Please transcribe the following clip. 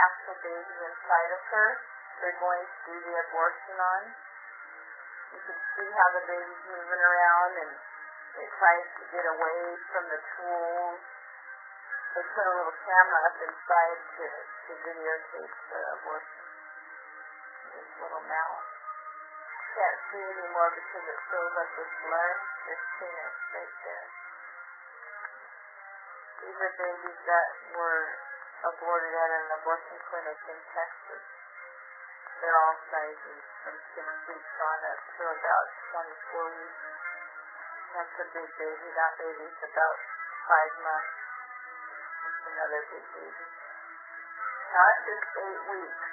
actual baby inside of her. They're going to do the abortion on. You can see how the baby's moving around and it tries to get away from the tools. They put a little camera up inside to videotape the abortion. This little mouth. Can't see anymore because it fills up with blood. There's peanuts right there. These are babies that were aborted at an abortion clinic in Texas. They're all sizes from 6 weeks on up to about 24 weeks. That's a big baby. That baby's about 5 months. That's another big baby. Not just 8 weeks.